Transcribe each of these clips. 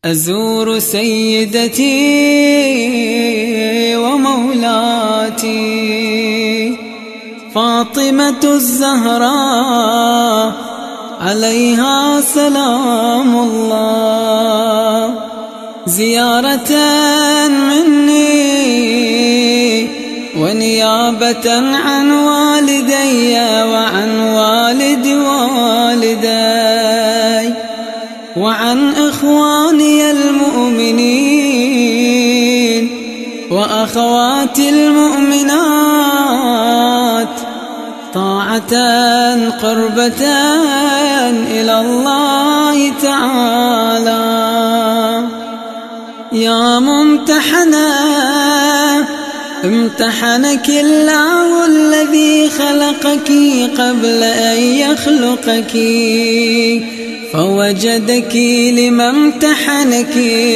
أزور سيدتي ومولاتي فاطمة الزهراء عليها سلام الله، زيارة مني ونيابة عن والدي وعن والد والدي وعن إخواني المؤمنين وأخواتي المؤمنات، طاعة قربة إلى الله تعالى. يا ممتحنة امتحنك الله الذي خلقك قبل أن يخلقك، فوجدك لما امتحنك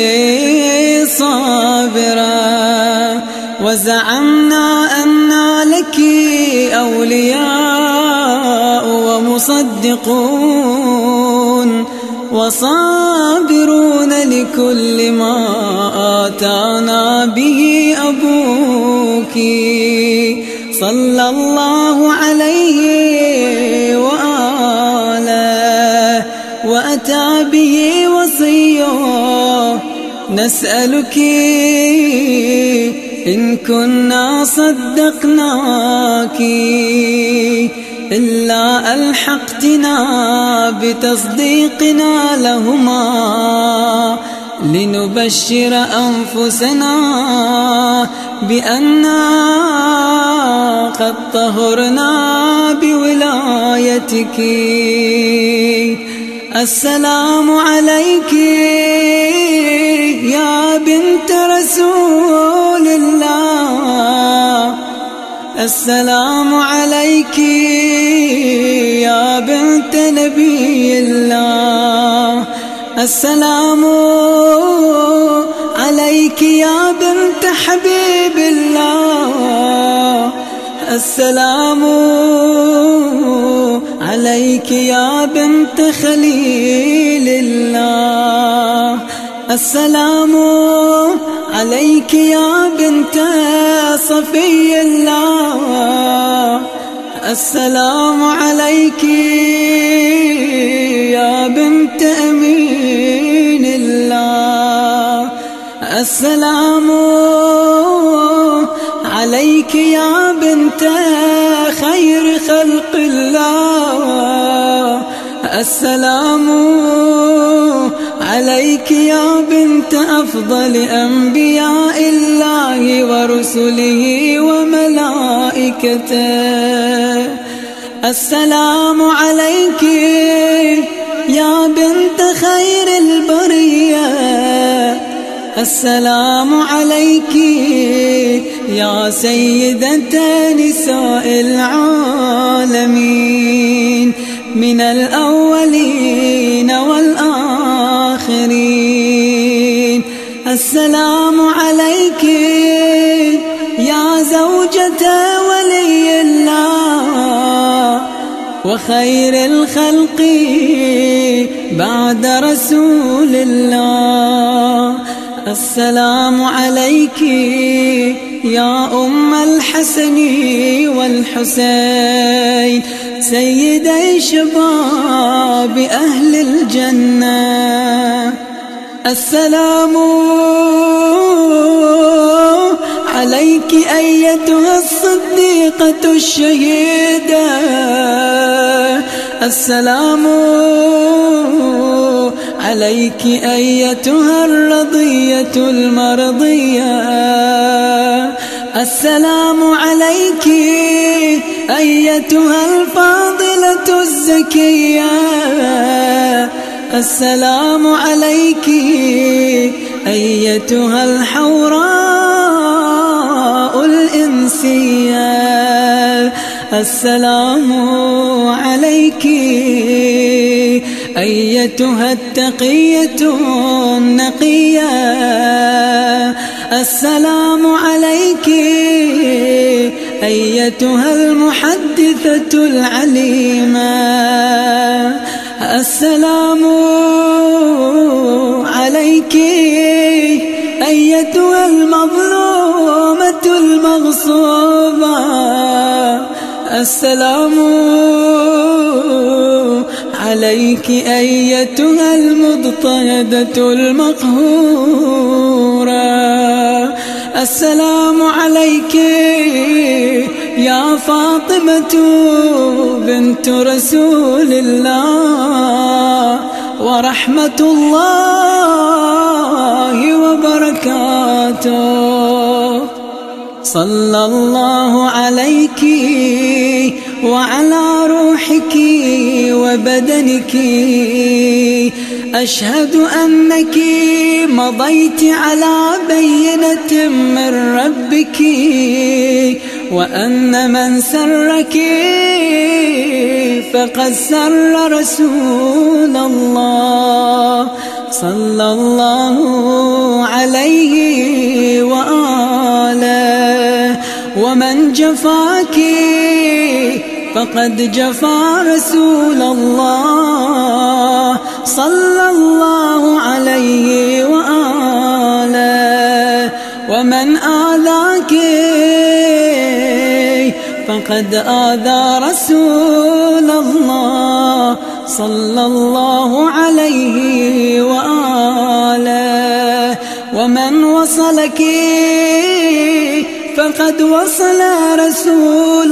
صابرا، وزعمنا أن لك أولياء ومصدقون وصابرون لكل ما آتانا به أبوك صلى الله عليه وآله وأتى به وصيه. نسألك إن كنا صدقناك إلا ألحقتنا بتصديقنا لهما، لنبشر أنفسنا بأننا قد طهرنا بولايتك. السلام عليك يا بنت رسول الله، السلام عليك يا بنت نبي الله، السلام عليك يا بنت حبيب الله، السلام عليك يا بنت خليل الله، السلام عليك يا بنت صفي الله، السلام عليك يا بنت أمين الله، السلام عليك يا بنت خير خلق الله، السلام عليك يا بنت أفضل أنبياء الله ورسله وملائكته، السلام عليك يا بنت خير البرية، السلام عليك يا سيدة نساء العالمين من الأولين والآخرين، السلام عليك يا زوجة ولي الله وخير الخلق بعد رسول الله، السلام عليك يا أم الحسن والحسين سيدي شباب أهل الجنة، السلام عليك أيتها الصديقة الشهيدة، السلام عليك أيتها الرضية المرضية، السلام عليك أيتها الفاضلة الزكية، السلام عليك أيتها الحوراء الإنسية، السلام عليك أيتها التقية النقية، السلام عليك أيتها المحدثة العليمة، السلام عليك عليك أيتها المظلومة المغصوبة. السلام عليك أيتها المضطهدة المقهورة. السلام عليك يا فاطمة بنت رسول الله ورحمة الله وبركاته. صلى الله عليك وعلى روحك وبدنك. أشهد أنك مضيت على بينة من ربك، وأن من سرك فقد سر رسول الله صلى الله عليه وآله. ومن جفاك فقد جفا رسول الله صلى الله عليه وآله. ومن آذاك فقد آذى رسول الله صلى الله عليه وآله. ومن وصلك فقد وصل رسول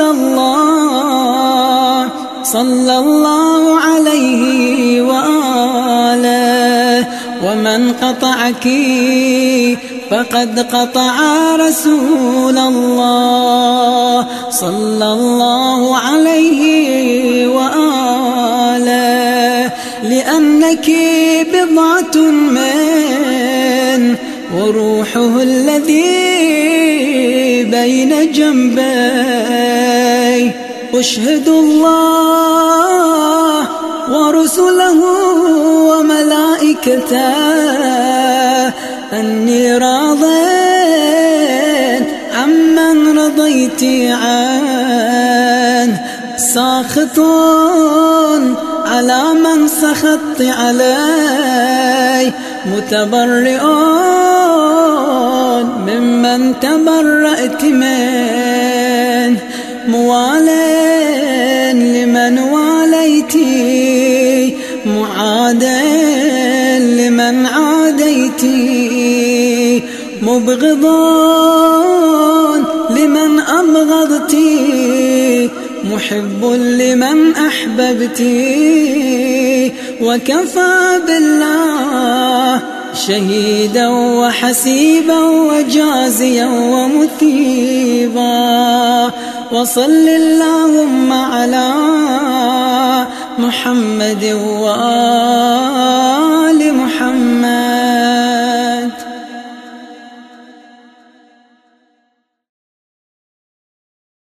الله صلى الله عليه وآله. ومن قطعك فقد قطع رسول الله صلى الله عليه وآله. لأنك بضعة من وروحه الذي بين جنبي. أشهد الله ورسله وملائكته أني راض عمن رضيت عنه، ساخط على من سخطت عليه، متبرئ ممن تبرأت منه، موال لمن واليتي، معاد لمن عاديتي، مبغض لمن أبغضتي، محب لمن أحببتي. وكفى بالله شهيدا وحسيبا وجازيا ومثيبا. وصل اللهم على محمد وآله